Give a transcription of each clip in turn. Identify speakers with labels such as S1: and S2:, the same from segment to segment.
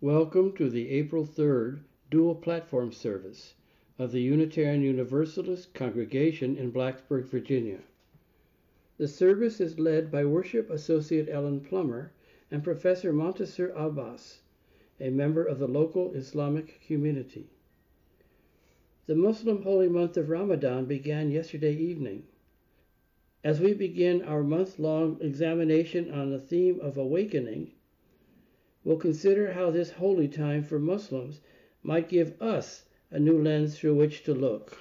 S1: Welcome to the April 3rd dual platform service of the Unitarian Universalist Congregation in Blacksburg, Virginia. The service is led by Worship Associate Ellen Plummer and Professor Montasir Abbas, a member of the local Islamic community. The Muslim holy month of Ramadan began yesterday evening. As we begin our month-long examination on the theme of awakening, we'll consider how this holy time for Muslims might give us a new lens through which to look.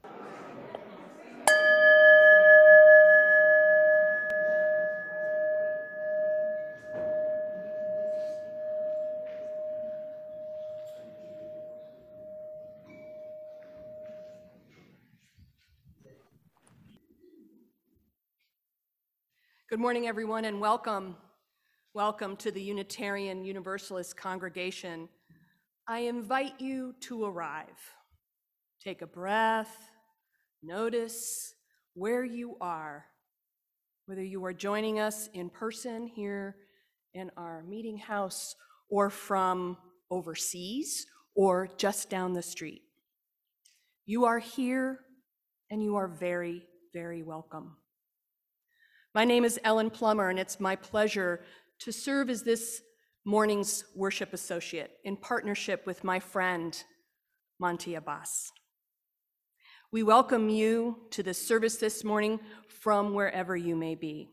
S2: Good morning, everyone, and welcome. Welcome to the Unitarian Universalist Congregation. I invite you to arrive. Take a breath, notice where you are, whether you are joining us in person here in our meeting house or from overseas or just down the street. You are here and you are very, very welcome. My name is Ellen Plummer, and it's my pleasure to serve as this morning's worship associate in partnership with my friend, Monty Abbas. We welcome you to the service this morning from wherever you may be.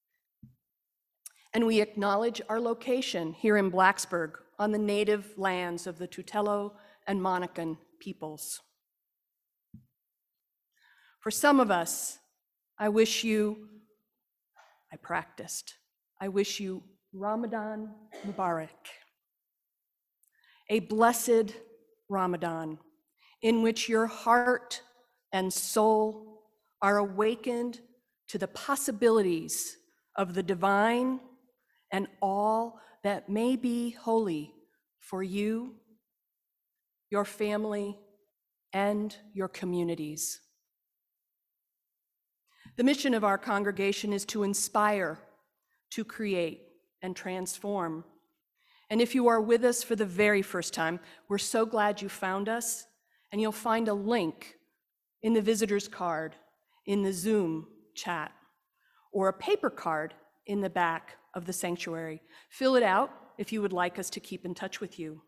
S2: And we acknowledge our location here in Blacksburg on the native lands of the Tutelo and Monacan peoples. For some of us, I wish you Ramadan Mubarak, a blessed Ramadan in which your heart and soul are awakened to the possibilities of the divine and all that may be holy for you, your family, and your communities. The mission of our congregation is to inspire, to create, and transform. And if you are with us for the very first time, we're so glad you found us, and you'll find a link in the visitor's card, in the Zoom chat, or a paper card in the back of the sanctuary. Fill it out if you would like us to keep in touch with you.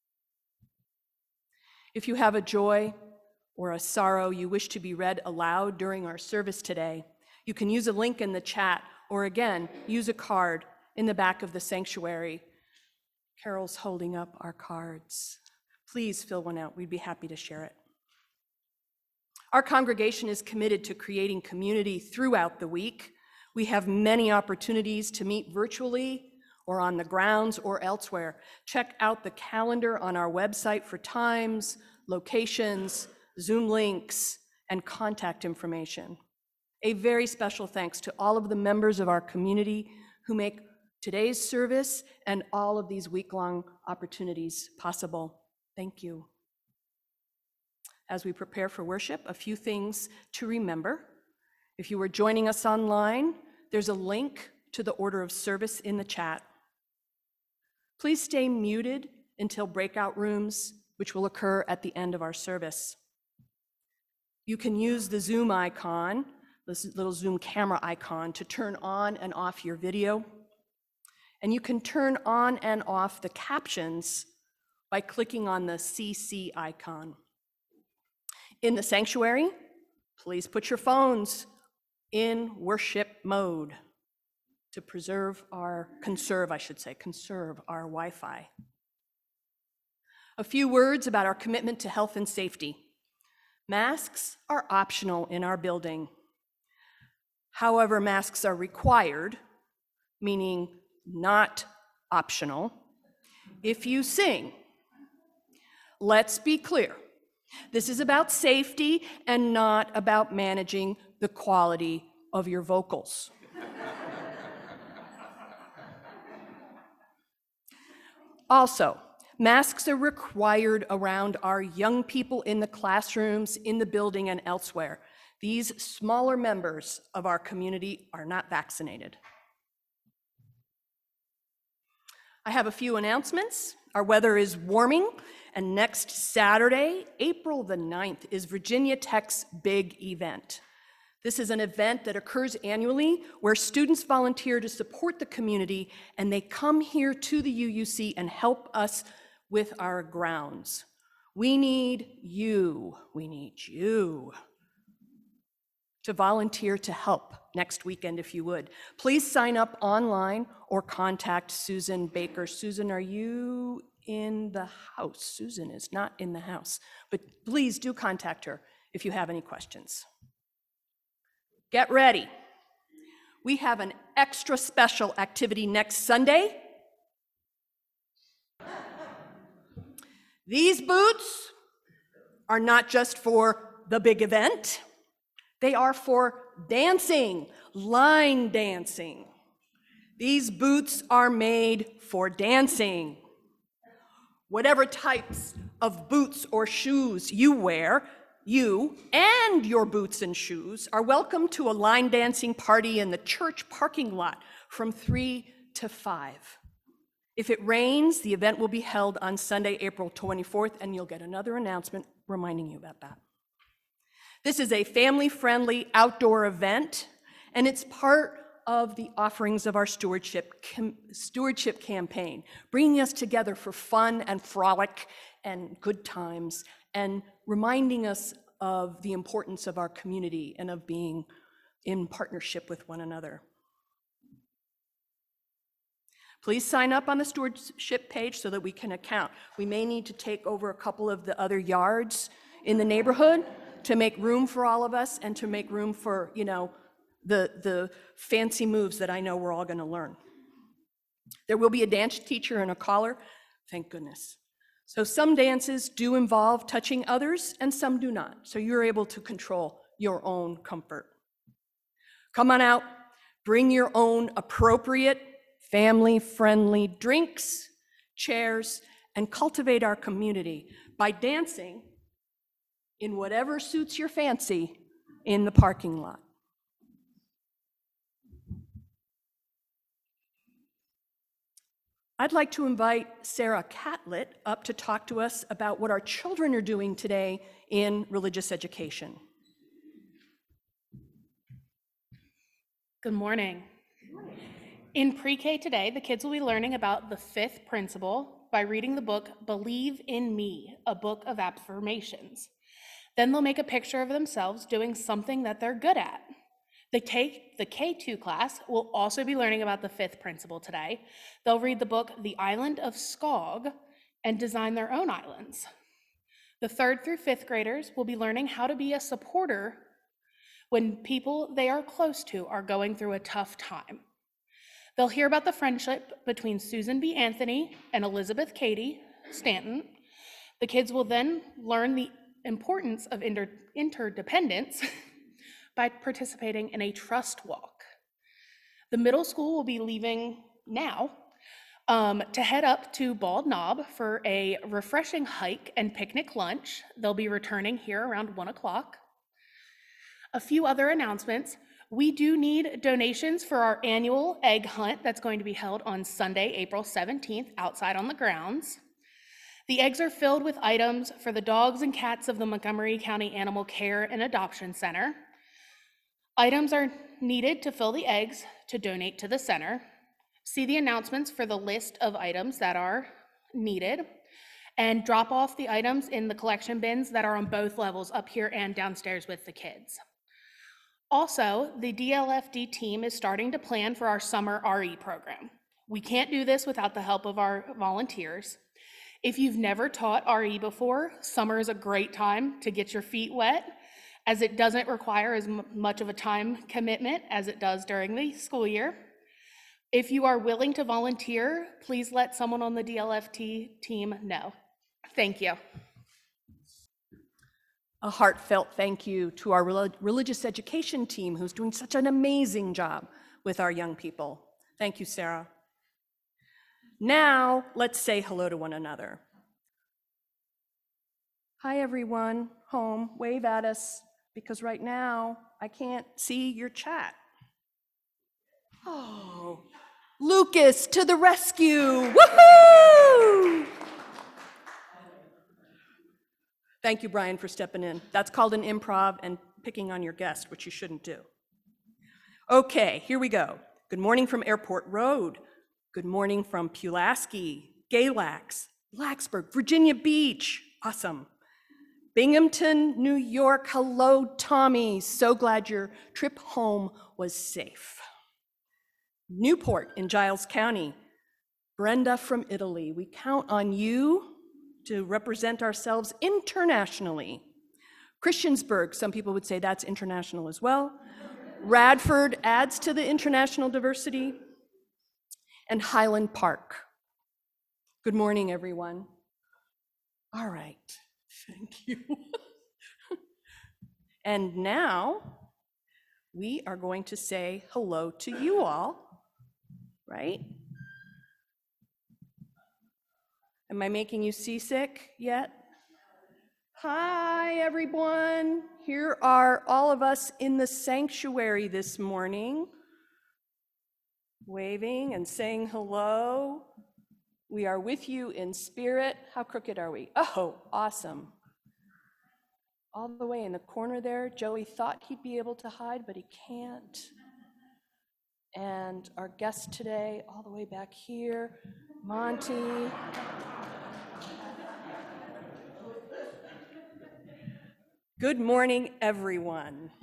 S2: If you have a joy or a sorrow you wish to be read aloud during our service today, you can use a link in the chat, or again, use a card in the back of the sanctuary. Carol's holding up our cards. Please fill one out. We'd be happy to share it. Our congregation is committed to creating community throughout the week. We have many opportunities to meet virtually or on the grounds or elsewhere. Check out the calendar on our website for times, locations, Zoom links, and contact information. A very special thanks to all of the members of our community who make today's service and all of these week-long opportunities possible. Thank you. As we prepare for worship, a few things to remember. If you are joining us online, there's a link to the order of service in the chat. Please stay muted until breakout rooms, which will occur at the end of our service. You can use the Zoom icon, this little Zoom camera icon, to turn on and off your video. And you can turn on and off the captions by clicking on the CC icon. In the sanctuary, please put your phones in worship mode to conserve our Wi-Fi. A few words about our commitment to health and safety. Masks are optional in our building. However, masks are required, meaning not optional, if you sing. Let's be clear. This is about safety and not about managing the quality of your vocals. Also, masks are required around our young people in the classrooms, in the building, and elsewhere. These smaller members of our community are not vaccinated. I have a few announcements Our weather is warming, and next Saturday, April the 9th, is Virginia Tech's big event. This is an event that occurs annually where students volunteer to support the community, and they come here to the UUC and help us with our grounds. We need you to volunteer to help next weekend if you would. Please sign up online or contact Susan Baker. Susan, are you in the house? Susan is not in the house, but please do contact her if you have any questions. Get ready. We have an extra special activity next Sunday. These boots are not just for the big event. They are for dancing, line dancing. These boots are made for dancing. Whatever types of boots or shoes you wear, you and your boots and shoes are welcome to a line dancing party in the church parking lot from 3 to 5. If it rains, the event will be held on Sunday, April 24th, and you'll get another announcement reminding you about that. This is a family-friendly outdoor event, and it's part of the offerings of our stewardship campaign, bringing us together for fun and frolic and good times, and reminding us of the importance of our community and of being in partnership with one another. Please sign up on the stewardship page so that we can account. We may need to take over a couple of the other yards in the neighborhood to make room for all of us and to make room for, the fancy moves that I know we're all gonna learn. There will be a dance teacher and a caller, thank goodness. So some dances do involve touching others and some do not. So you're able to control your own comfort. Come on out, bring your own appropriate, family-friendly drinks, chairs, and cultivate our community by dancing in whatever suits your fancy in the parking lot. I'd like to invite Sarah Catlett up to talk to us about what our children are doing today in religious education.
S3: Good morning. In pre-K today, the kids will be learning about the 5th principle by reading the book Believe in Me, a book of affirmations. Then they'll make a picture of themselves doing something that they're good at. The K2 class will also be learning about the 5th principle today. They'll read the book The Island of Skog and design their own islands. The 3rd through 5th graders will be learning how to be a supporter when people they are close to are going through a tough time. They'll hear about the friendship between Susan B. Anthony and Elizabeth Cady Stanton. The kids will then learn the importance of interdependence by participating in a trust walk. The middle school will be leaving now to head up to Bald Knob for a refreshing hike and picnic lunch. They'll be returning here around 1 o'clock. A few other announcements. We do need donations for our annual egg hunt that's going to be held on Sunday, April 17th, outside on the grounds. The eggs are filled with items for the dogs and cats of the Montgomery County Animal Care and Adoption Center. Items are needed to fill the eggs to donate to the center. See the announcements for the list of items that are needed, and drop off the items in the collection bins that are on both levels, up here and downstairs with the kids. Also, the DLFD team is starting to plan for our summer RE program. We can't do this without the help of our volunteers. If you've never taught RE before, summer is a great time to get your feet wet, as it doesn't require as much of a time commitment as it does during the school year. If you are willing to volunteer, please let someone on the DLFT team know. Thank you.
S2: A heartfelt thank you to our religious education team who's doing such an amazing job with our young people. Thank you, Sarah. Now, let's say hello to one another. Hi, everyone, home, wave at us, because right now I can't see your chat. Oh, Lucas to the rescue, woohoo! Thank you, Brian, for stepping in. That's called an improv and picking on your guest, which you shouldn't do. Okay, here we go. Good morning from Airport Road. Good morning from Pulaski, Galax, Blacksburg, Virginia Beach. Awesome. Binghamton, New York. Hello, Tommy. So glad your trip home was safe. Newport in Giles County. Brenda from Italy. We count on you to represent ourselves internationally. Christiansburg, some people would say that's international as well. Radford adds to the international diversity. And Highland Park. Good morning, everyone. All right, thank you. And now we are going to say hello to you all, right? Am I making you seasick yet? Hi, everyone. Here are all of us in the sanctuary this morning, waving and saying hello. We are with you in spirit. How crooked are we? Oh, awesome. All the way in the corner there, Joey thought he'd be able to hide, but he can't. And our guest today, all the way back here, Monty. Good morning, everyone.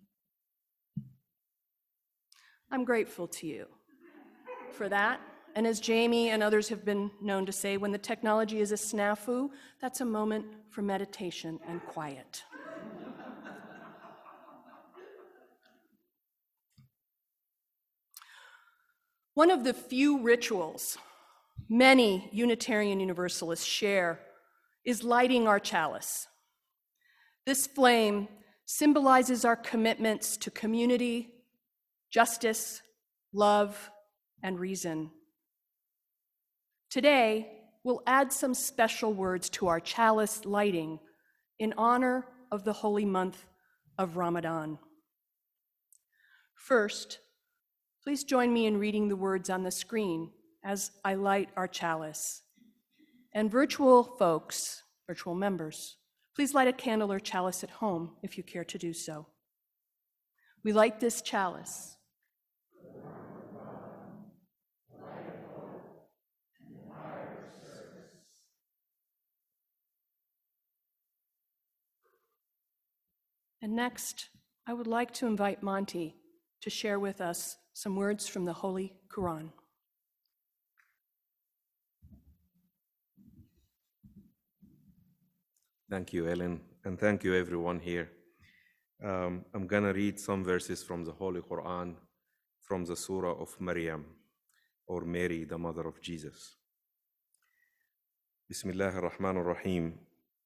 S2: I'm grateful to you for that. And as Jamie and others have been known to say, when the technology is a snafu, that's a moment for meditation and quiet. One of the few rituals many Unitarian Universalists share is lighting our chalice. This flame symbolizes our commitments to community, justice, love, and reason. Today, we'll add some special words to our chalice lighting in honor of the holy month of Ramadan. First, please join me in reading the words on the screen as I light our chalice. And virtual folks, virtual members, please light a candle or chalice at home if you care to do so. We light this chalice. And next, I would like to invite Monty to share with us some words from the Holy Quran.
S4: Thank you, Ellen, and thank you everyone here. I'm gonna read some verses from the Holy Quran, from the Surah of Maryam, or Mary, the mother of Jesus. Bismillah ar-Rahman ar-Rahim.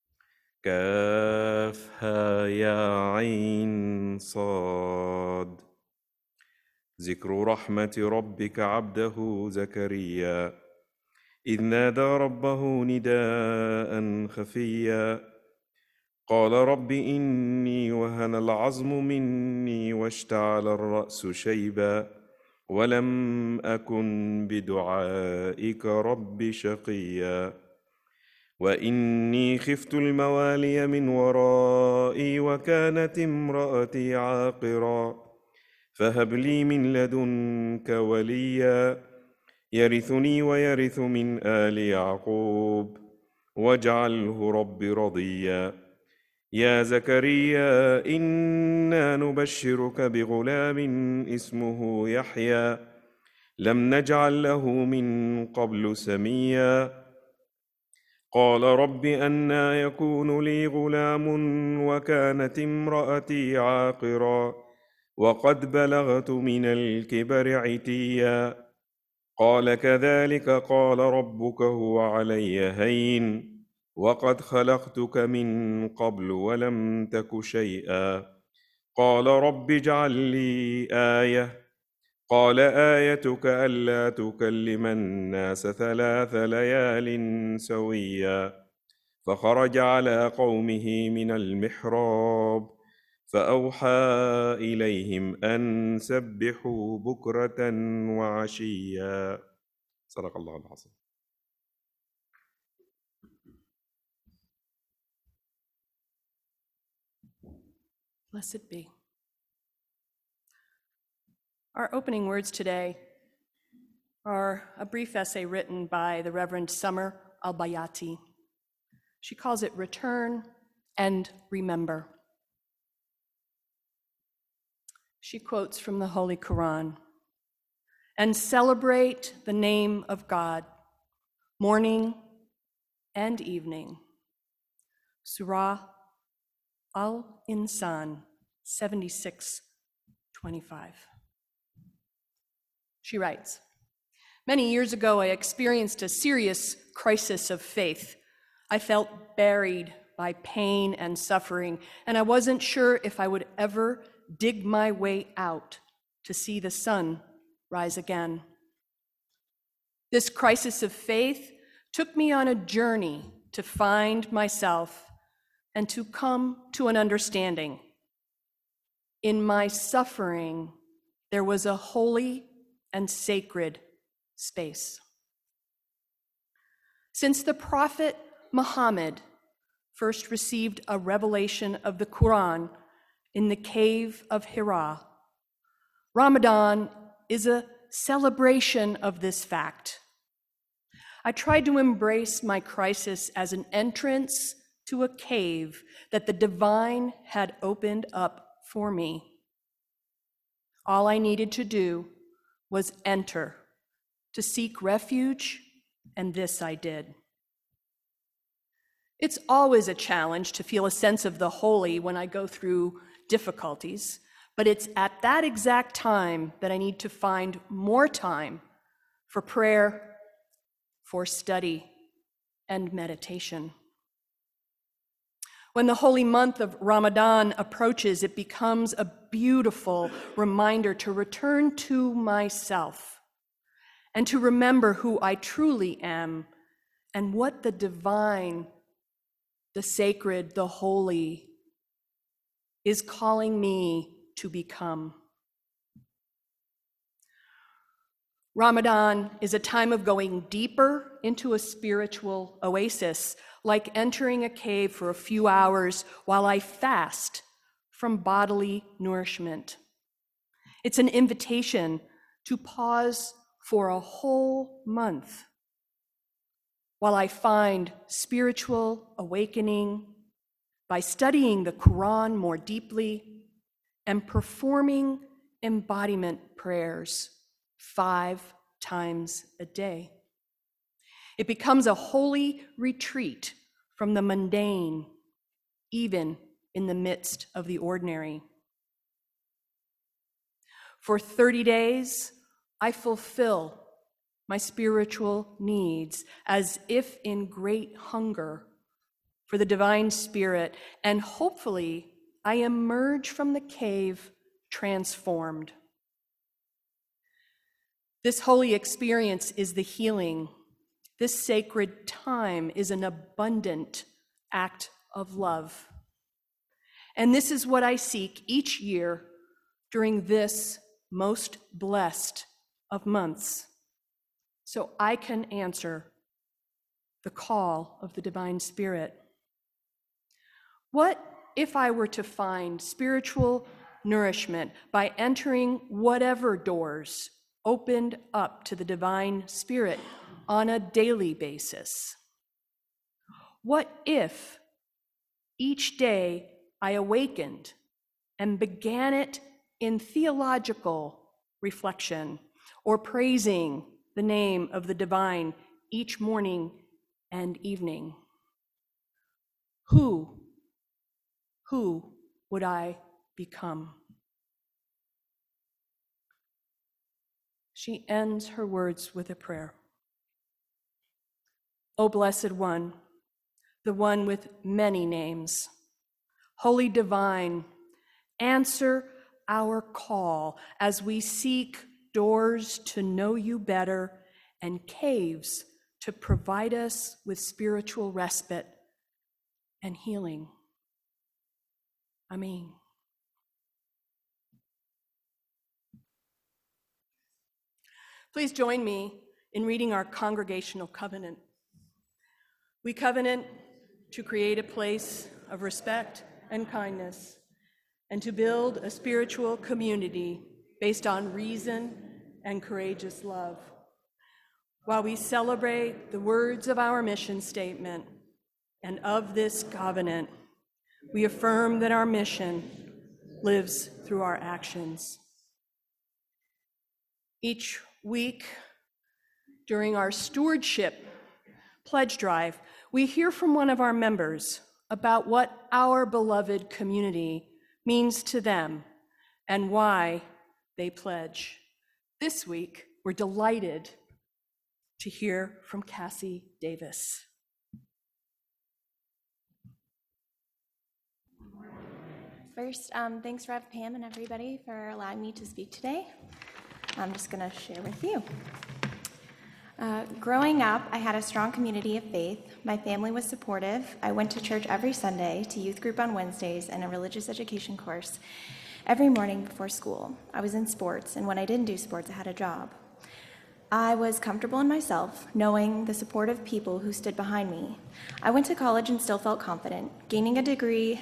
S4: كافها يا عين صاد ذكر رحمة ربك عبده زكريا إذ نادى ربه نداء خفيا قال رب إني وهن العظم مني واشتعل الرأس شيبا ولم أكن بدعائك رب شقيا وإني خفت الموالي من ورائي وكانت امرأتي عاقرا فهب لي من لدنك وليا يرثني ويرث من آل يعقوب واجعله رب رضيا يا زكريا إنا نبشرك بغلام اسمه يحيى لم نجعل له من قبل سميا قال رب أنى يكون لي غلام وكانت امرأتي عاقرا وقد بلغت من الكبر عتيا قال كذلك قال ربك هو علي هين وقد خلقتك من قبل ولم تك شيئا قال رب اجعل لي آية قال آيتك ألا تكلم الناس 3 ليال سويا فخرج على قومه من المحراب فأوحى إليهم أن سبحوا بكرة وعشيا صدق الله العظيم.
S2: Blessed be. Our opening words today are a brief essay written by the Reverend Summer Al-Bayati. She calls it Return and Remember. She quotes from the Holy Quran, "And celebrate the name of God, morning and evening." Surah Al-Insan 76:25. She writes, "Many years ago, I experienced a serious crisis of faith. I felt buried by pain and suffering, and I wasn't sure if I would ever dig my way out to see the sun rise again. This crisis of faith took me on a journey to find myself and to come to an understanding. In my suffering, there was a holy and sacred space. Since the Prophet Muhammad first received a revelation of the Quran in the cave of Hira, Ramadan is a celebration of this fact. I tried to embrace my crisis as an entrance to a cave that the divine had opened up for me. All I needed to do was enter, to seek refuge, and this I did. It's always a challenge to feel a sense of the holy when I go through difficulties, but it's at that exact time that I need to find more time for prayer, for study, and meditation. When the holy month of Ramadan approaches, it becomes a beautiful reminder to return to myself and to remember who I truly am and what the divine, the sacred, the holy is calling me to become. Ramadan is a time of going deeper into a spiritual oasis, like entering a cave for a few hours while I fast from bodily nourishment. It's an invitation to pause for a whole month while I find spiritual awakening by studying the Quran more deeply and performing embodiment prayers 5 times a day. It becomes a holy retreat from the mundane, even in the midst of the ordinary. For 30 days, I fulfill my spiritual needs as if in great hunger for the divine spirit, and hopefully I emerge from the cave transformed. This holy experience is the healing. This sacred time is an abundant act of love. And this is what I seek each year during this most blessed of months, so I can answer the call of the divine spirit. What if I were to find spiritual nourishment by entering whatever doors opened up to the divine spirit on a daily basis? What if each day I awakened and began it in theological reflection or praising the name of the divine each morning and evening? Who would I become? She ends her words with a prayer. O Blessed One, the one with many names, Holy Divine, answer our call as we seek doors to know you better and caves to provide us with spiritual respite and healing. Amen. Please join me in reading our congregational covenant. We covenant to create a place of respect and kindness and to build a spiritual community based on reason and courageous love. While we celebrate the words of our mission statement and of this covenant, we affirm that our mission lives through our actions. Each week during our stewardship pledge drive, we hear from one of our members about what our beloved community means to them and why they pledge. This week, we're delighted to hear from Cassie Davis.
S5: First, thanks Rev Pam and everybody for allowing me to speak today. I'm just going to share with you. Growing up, I had a strong community of faith. My family was supportive. I went to church every Sunday, to youth group on Wednesdays, and a religious education course every morning before school. I was in sports, and when I didn't do sports, I had a job. I was comfortable in myself, knowing the supportive people who stood behind me. I went to college and still felt confident, gaining a degree,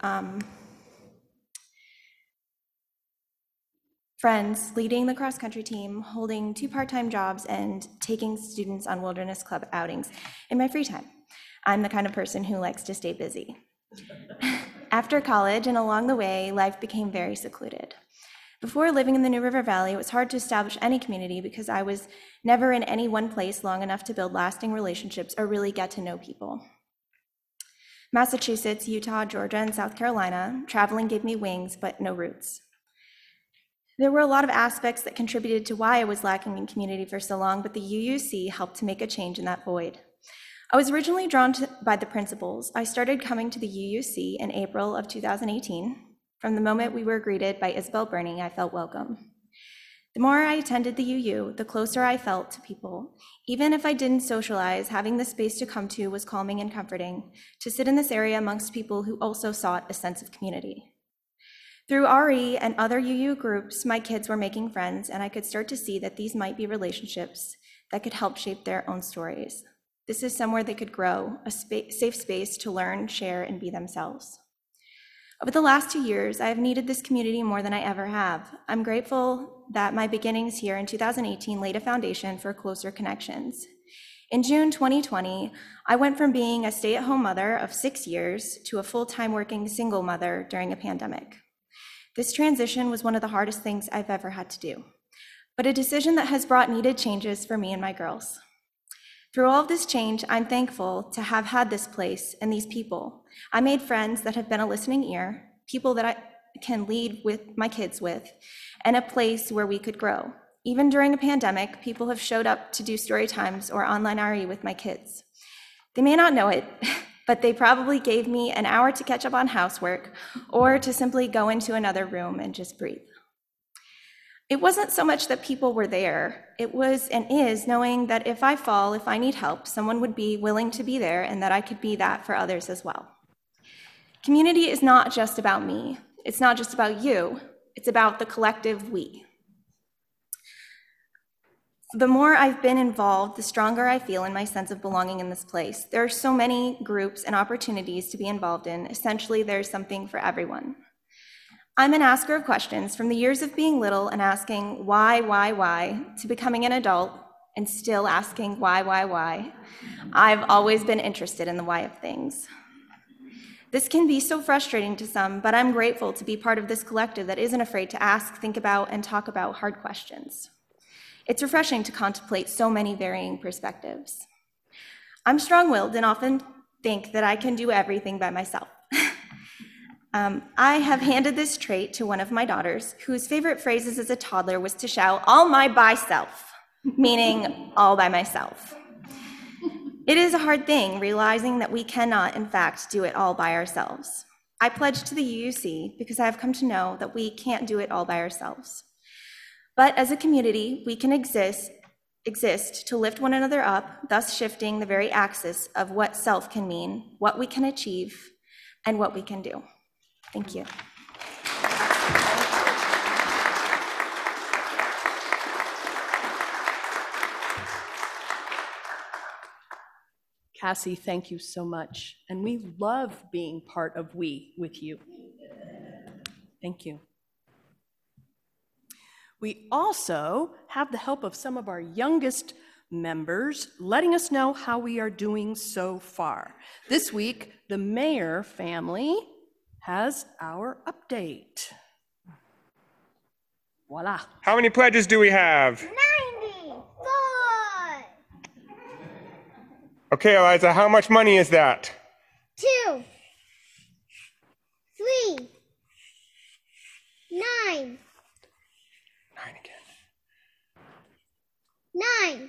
S5: friends, leading the cross-country team, holding 2 part-time jobs, and taking students on wilderness club outings in my free time. I'm the kind of person who likes to stay busy. After college and along the way, life became very secluded. Before living in the New River Valley, it was hard to establish any community because I was never in any one place long enough to build lasting relationships or really get to know people. Massachusetts, Utah, Georgia, and South Carolina, traveling gave me wings, but no roots. There were a lot of aspects that contributed to why I was lacking in community for so long, but the UUC helped to make a change in that void. I was originally drawn by the principals. I started coming to the UUC in April of 2018. From the moment we were greeted by Isabel Burney, I felt welcome. The more I attended the UU, the closer I felt to people. Even if I didn't socialize, having the space to come to was calming and comforting, to sit in this area amongst people who also sought a sense of community. Through RE and other UU groups, my kids were making friends, and I could start to see that these might be relationships that could help shape their own stories. This is somewhere they could grow, a safe space to learn, share, and be themselves. Over the last 2 years, I have needed this community more than I ever have. I'm grateful that my beginnings here in 2018 laid a foundation for closer connections. In June 2020, I went from being a stay-at-home mother of 6 years to a full-time working single mother during a pandemic. This transition was one of the hardest things I've ever had to do, but a decision that has brought needed changes for me and my girls. Through all of this change, I'm thankful to have had this place and these people. I made friends that have been a listening ear, people that I can lead with my kids with, and a place where we could grow. Even during a pandemic, people have showed up to do story times or online RE with my kids. They may not know it, but they probably gave me an hour to catch up on housework or to simply go into another room and just breathe. It wasn't so much that people were there, it was and is knowing that if I fall, if I need help, someone would be willing to be there and that I could be that for others as well. Community is not just about me, it's not just about you, it's about the collective we. The more I've been involved, the stronger I feel in my sense of belonging in this place. There are so many groups and opportunities to be involved in. Essentially, there's something for everyone. I'm an asker of questions from the years of being little and asking why, to becoming an adult and still asking why. I've always been interested in the why of things. This can be so frustrating to some, but I'm grateful to be part of this collective that isn't afraid to ask, think about, and talk about hard questions. It's refreshing to contemplate so many varying perspectives. I'm strong-willed and often think that I can do everything by myself. I have handed this trait to one of my daughters, whose favorite phrases as a toddler was to shout, "all my by self," meaning all by myself. It is a hard thing, realizing that we cannot, in fact, do it all by ourselves. I pledged to the UUC because I have come to know that we can't do it all by ourselves. But as a community, we can exist to lift one another up, thus shifting the very axis of what self can mean, what we can achieve, and what we can do. Thank you.
S2: Cassie, thank you so much. And we love being part of We with you. Thank you. We also have the help of some of our youngest members letting us know how we are doing so far. This week, the Mayer family has our update. Voila.
S6: How many pledges do we have?
S7: 94.
S6: Okay, Eliza, how much money is that?
S7: 2, 3, 9,
S6: 9 again.
S7: 9,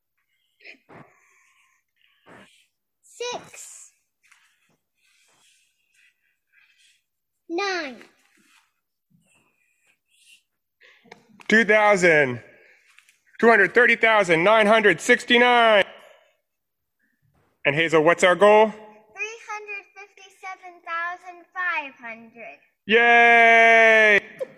S7: 6, 9,
S6: 230,969. And Hazel, what's our goal?
S7: 357,500.
S6: Yay!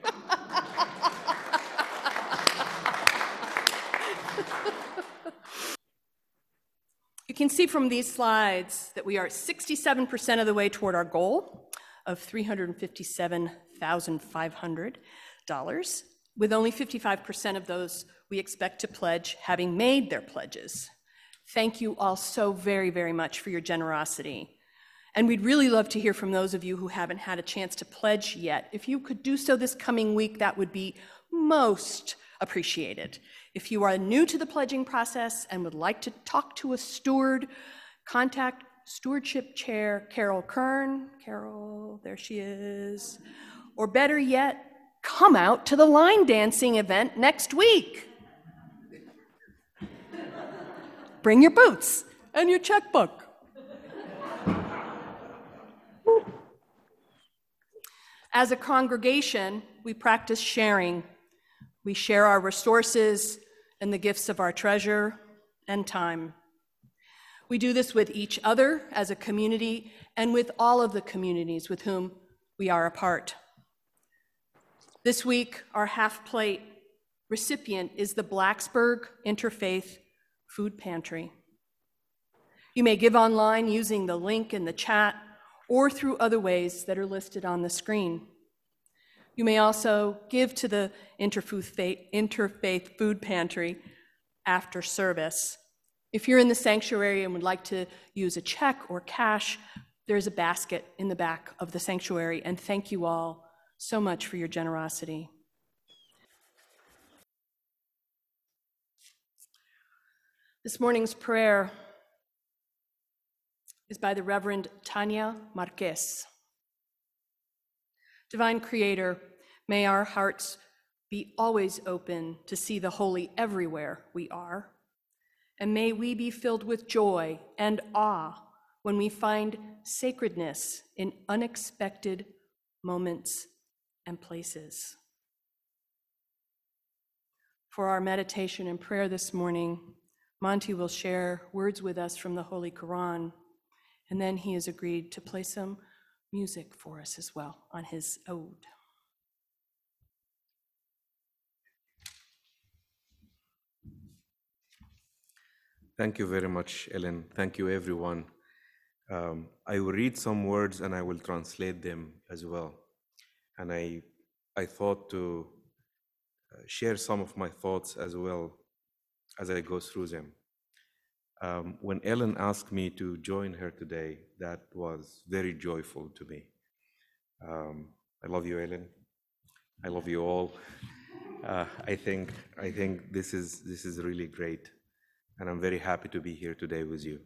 S2: You can see from these slides that we are 67% of the way toward our goal of $357,500, with only 55% of those we expect to pledge having made their pledges. Thank you all so very, very much for your generosity. And we'd really love to hear from those of you who haven't had a chance to pledge yet. If you could do so this coming week, that would be most appreciated. If you are new to the pledging process and would like to talk to a steward, contact Stewardship Chair Carol Kern. Carol, there she is. Or better yet, come out to the line dancing event next week. Bring your boots and your checkbook. As a congregation, we practice sharing. We share our resources and the gifts of our treasure and time. We do this with each other as a community and with all of the communities with whom we are a part. This week, our half-plate recipient is the Blacksburg Interfaith Food Pantry. You may give online using the link in the chat or through other ways that are listed on the screen. You may also give to the Interfaith Food Pantry after service. If you're in the sanctuary and would like to use a check or cash, there's a basket in the back of the sanctuary, and thank you all so much for your generosity. This morning's prayer is by the Reverend Tanya Marquez. Divine Creator, may our hearts be always open to see the holy everywhere we are, and may we be filled with joy and awe when we find sacredness in unexpected moments and places. For our meditation and prayer this morning, Monty will share words with us from the Holy Quran, and then he has agreed to play some music for us as well on his ode.
S4: Thank you very much, Ellen. Thank you, everyone. I will read some words and I will translate them as well. And I thought to share some of my thoughts as well as I go through them. When Ellen asked me to join her today, that was very joyful to me. I love you, Ellen. I love you all. I think this is really great, and I'm very happy to be here today with you.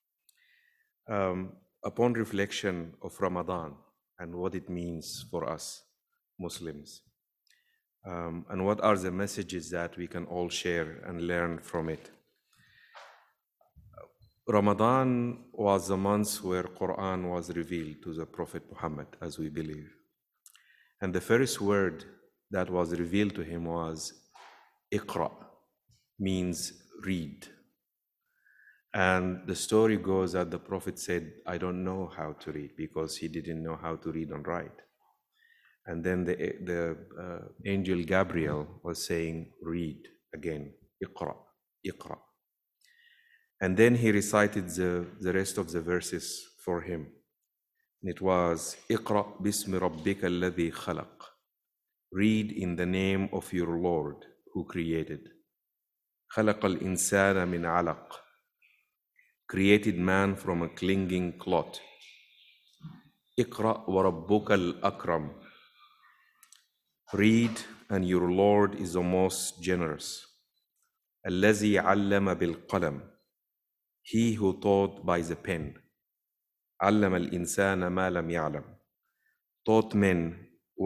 S4: Upon reflection of Ramadan and what it means for us Muslims, and what are the messages that we can all share and learn from it. Ramadan was the month where Quran was revealed to the Prophet Muhammad, as we believe. And the first word that was revealed to him was Iqra, means read. And the story goes that the Prophet said, I don't know how to read, because he didn't know how to read and write. And then the angel Gabriel was saying, read again, Iqra, Iqra. And then he recited the rest of the verses for him. And it was, Iqra bismi rabbika alladhi khalaq. Read in the name of your Lord who created. خلق الإنسان من علق. Created man from a clinging clot. اقرأ وربك الأكرم. Read, and your Lord is the most generous. الذي علم بالقلم. He who taught by the pen. علم الإنسان ما لم يعلم. Taught man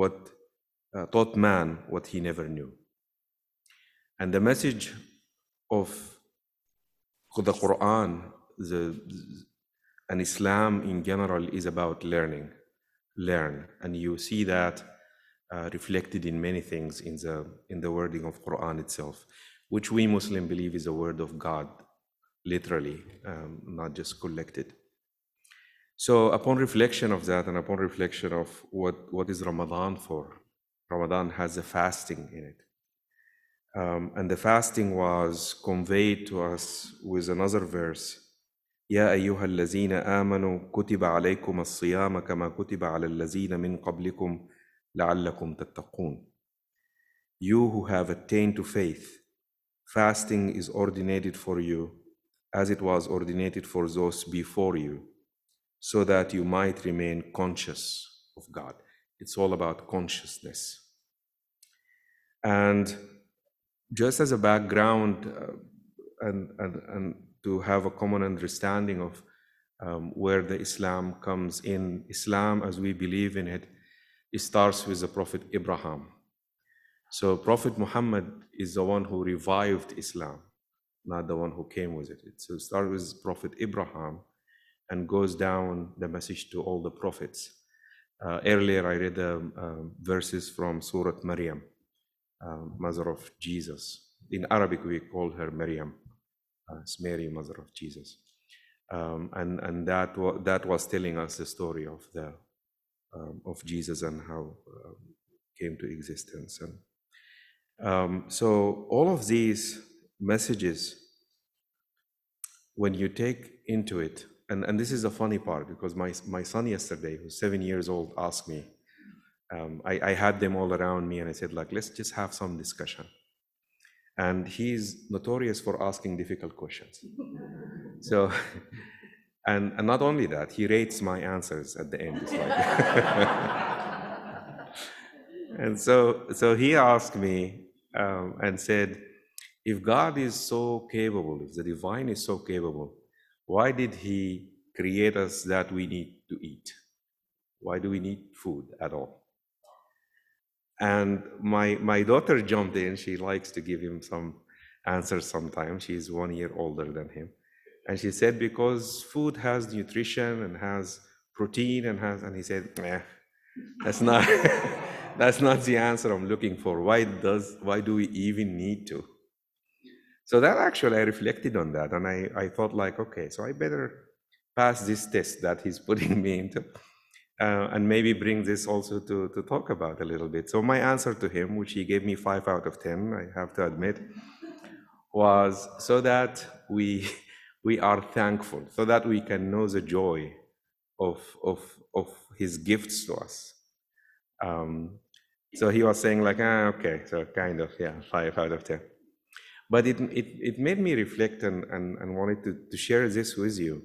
S4: what he never knew. And the message of the Quran and Islam in general is about learning. Learn, and you see that reflected in many things in the wording of Quran itself, which we Muslims believe is a word of God, literally, not just collected. So upon reflection of that, and upon reflection of what is Ramadan for, Ramadan has a fasting in it. And the fasting was conveyed to us with another verse. يا أيها الذين آمنوا كتب عليكم الصيام كما كتب على الذين من قبلكم لعلكم تتقون. You who have attained to faith, fasting is ordinated for you as it was ordinated for those before you, so that you might remain conscious of God. It's all about consciousness. And just as a background and to have a common understanding of where the Islam comes in, Islam as we believe in it, it starts with the Prophet Abraham. So Prophet Muhammad is the one who revived Islam, not the one who came with it. So it starts with Prophet Abraham and goes down the message to all the prophets. Earlier I read verses from Surah Maryam, mother of Jesus. In Arabic we call her Maryam. It's Mary, mother of Jesus. And that was telling us the story of Jesus and how came to existence. And so all of these messages, when you take into it, and this is the funny part, because my son yesterday, who's 7 years old, asked me, I had them all around me, and I said, like, let's just have some discussion. And he's notorious for asking difficult questions. So, and not only that, he rates my answers at the end. It's like and so he asked me and said, if God is so capable, if the divine is so capable, why did he create us that we need to eat? Why do we need food at all? And my daughter jumped in. She likes to give him some answers sometimes. She's 1 year older than him. And she said, because food has nutrition and has protein and he said, that's not that's not the answer I'm looking for. Why do we even need to? So that actually I reflected on that, and I thought, like, okay, so I better pass this test that he's putting me into. And maybe bring this also to talk about a little bit. So my answer to him, which he gave me 5 out of 10, I have to admit, was so that we are thankful, so that we can know the joy of his gifts to us. So he was saying, like, okay, so kind of, 5 out of 10. But it made me reflect and wanted to share this with you,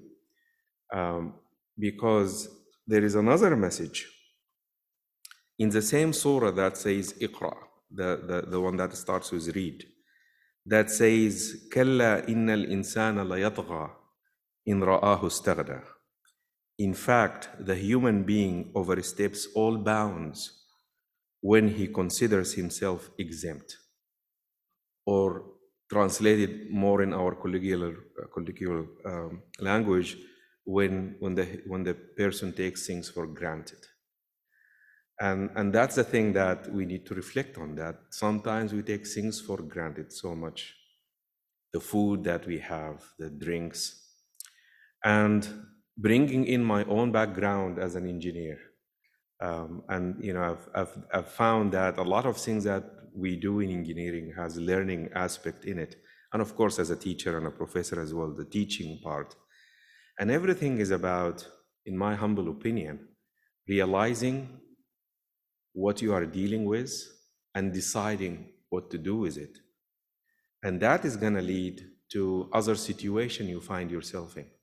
S4: because there is another message in the same surah that says Iqra, the one that starts with read, that says Kalla innal insana la yatgha in ra'ahu istaghna. In fact, the human being oversteps all bounds when he considers himself exempt, or translated more in our colloquial language, when the person takes things for granted. And that's the thing that we need to reflect on, that sometimes we take things for granted so much. The food that we have, the drinks, and bringing in my own background as an engineer. And I've found that a lot of things that we do in engineering has a learning aspect in it. And of course, as a teacher and a professor as well, the teaching part. And everything is about, in my humble opinion, realizing what you are dealing with and deciding what to do with it. And that is going to lead to other situation you find yourself in.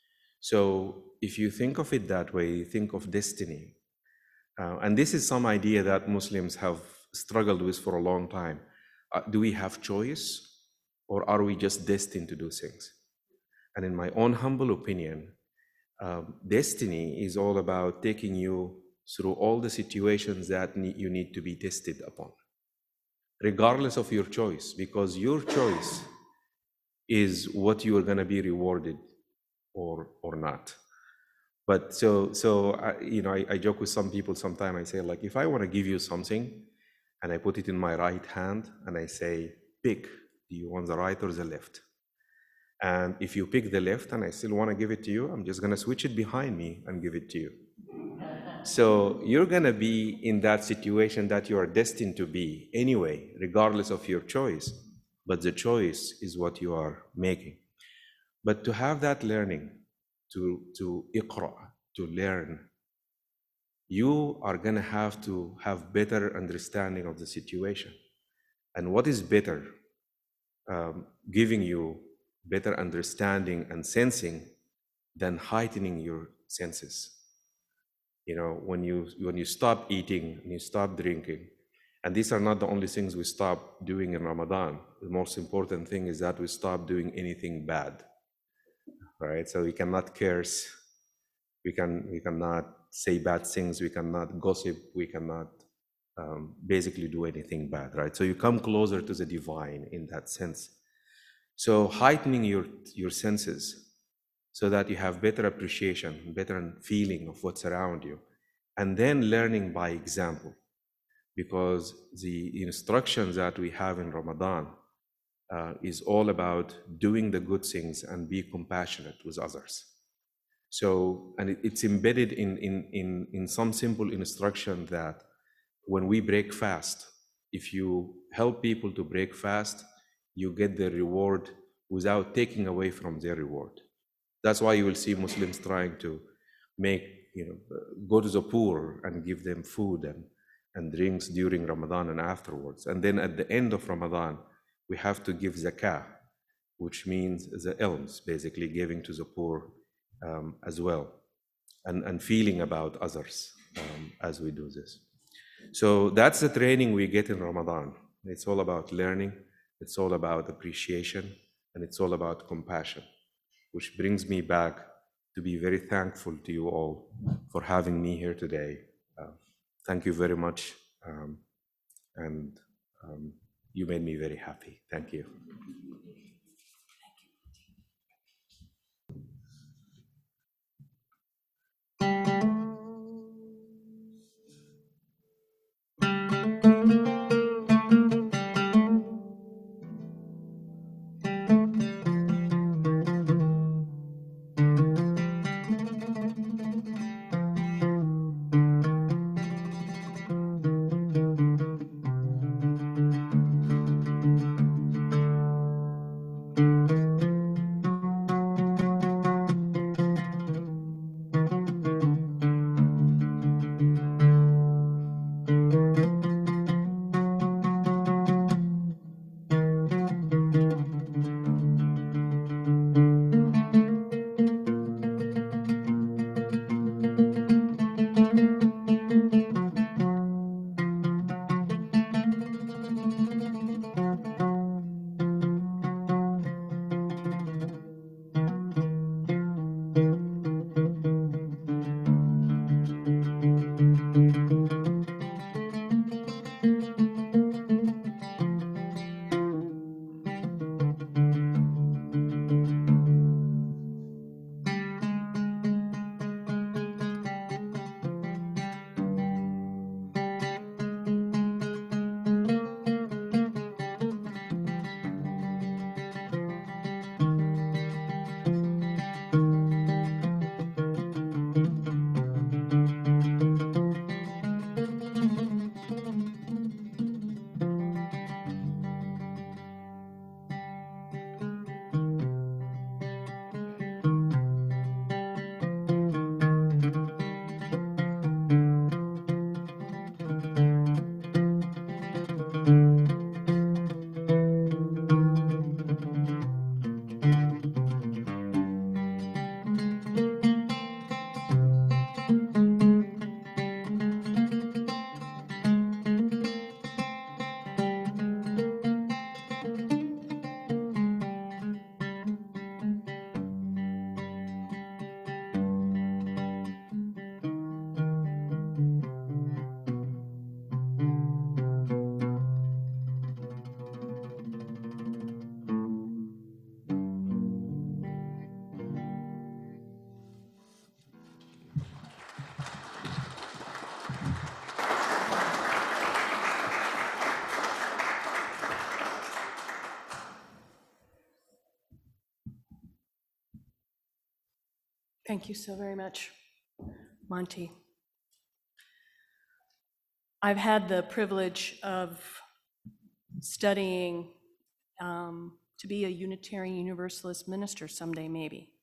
S4: So if you think of it that way, think of destiny. And this is some idea that Muslims have struggled with for a long time. Do we have choice, or are we just destined to do things? And in my own humble opinion, destiny is all about taking you through all the situations that you need to be tested upon, regardless of your choice, because your choice is what you are going to be rewarded or not. But I joke with some people sometimes. I say, like, if I want to give you something and I put it in my right hand and I say, pick, do you want the right or the left? And if you pick the left and I still want to give it to you, I'm just going to switch it behind me and give it to you. So you're going to be in that situation that you are destined to be anyway, regardless of your choice. But the choice is what you are making. But to have that learning, to iqra, to learn, you are going to have better understanding of the situation. And what is better? Giving you better understanding and sensing than heightening your senses. You know, when you stop eating and you stop drinking, and these are not the only things we stop doing in Ramadan. The most important thing is that we stop doing anything bad, right? So we cannot curse, we cannot say bad things, we cannot gossip, we cannot basically do anything bad, right? So you come closer to the divine in that sense. So heightening your senses so that you have better appreciation, better feeling of what's around you, and then learning by example. Because the instructions that we have in Ramadan is all about doing the good things and be compassionate with others. So, and it's embedded in some simple instruction that when we break fast, if you help people to break fast, you get the reward without taking away from their reward. That's why you will see Muslims trying to go to the poor and give them food and drinks during Ramadan and afterwards. And then at the end of Ramadan, we have to give zakah, which means the alms, basically giving to the poor as well, and feeling about others as we do this. So that's the training we get in Ramadan. It's all about learning, it's all about appreciation, and it's all about compassion, which brings me back to be very thankful to you all for having me here today. Thank you very much, and you made me very happy. Thank you.
S2: Thank you so very much, Monty. I've had the privilege of studying to be a Unitarian Universalist minister someday, maybe.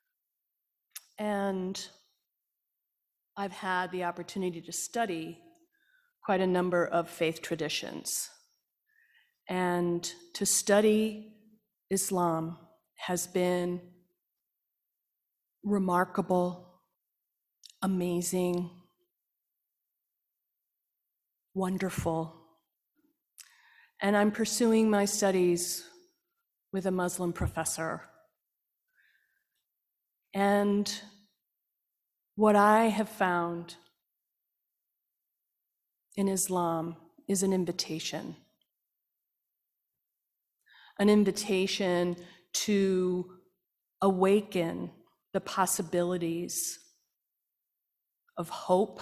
S2: And I've had the opportunity to study quite a number of faith traditions. And to study Islam has been remarkable, amazing, wonderful. And I'm pursuing my studies with a Muslim professor. And what I have found in Islam is an invitation to awaken the possibilities of hope,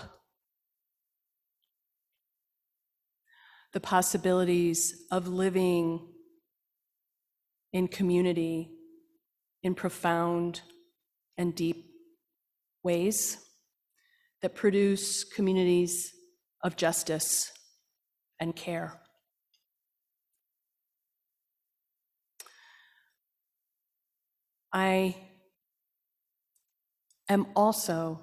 S2: the possibilities of living in community in profound and deep ways that produce communities of justice and care. I am also,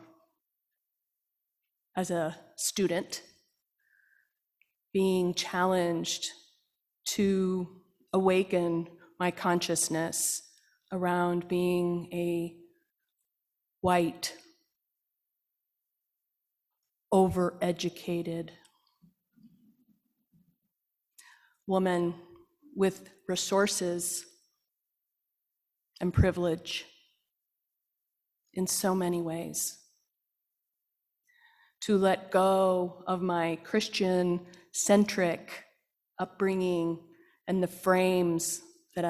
S2: as a student, being challenged to awaken my consciousness around being a white, overeducated woman with resources and privilege in so many ways. To let go of my Christian-centric upbringing and the frames that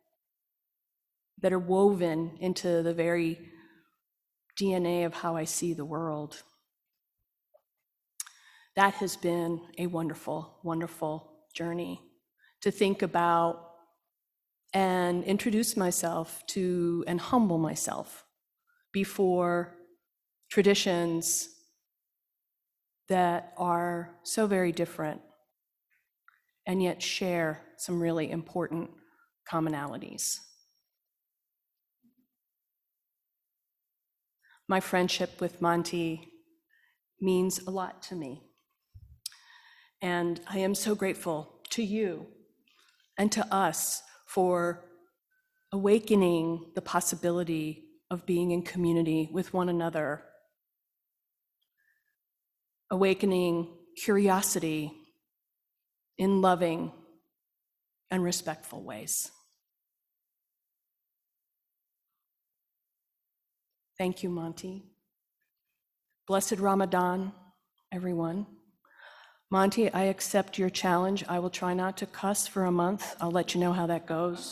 S2: are woven into the very DNA of how I see the world. That has been a wonderful, wonderful journey to think about and introduce myself to and humble myself before traditions that are so very different and yet share some really important commonalities. My friendship with Monty means a lot to me. And I am so grateful to you and to us for awakening the possibility of being in community with one another, awakening curiosity in loving and respectful ways. Thank you, Monty. Blessed Ramadan, everyone. Monty, I accept your challenge. I will try not to cuss for a month. I'll let you know how that goes.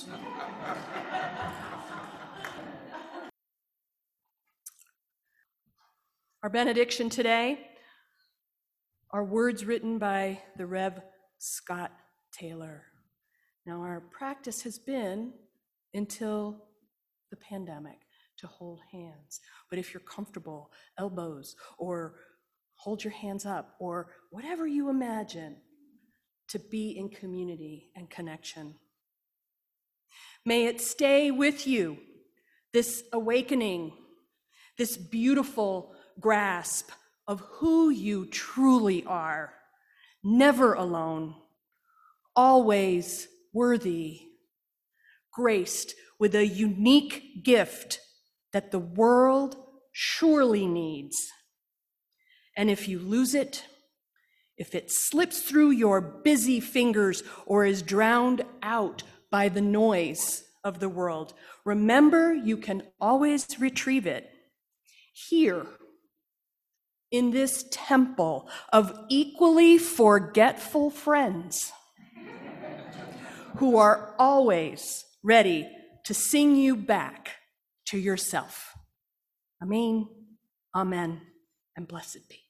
S2: Our benediction today are words written by the Rev. Scott Taylor. Now, our practice has been, until the pandemic, to hold hands. But if you're comfortable, elbows, or hold your hands up, or whatever you imagine to be in community and connection. May it stay with you, this awakening, this beautiful grasp of who you truly are, never alone, always worthy, graced with a unique gift that the world surely needs. And if you lose it, if it slips through your busy fingers or is drowned out by the noise of the world, remember you can always retrieve it here in this temple of equally forgetful friends who are always ready to sing you back to yourself. Amen, amen, and blessed be.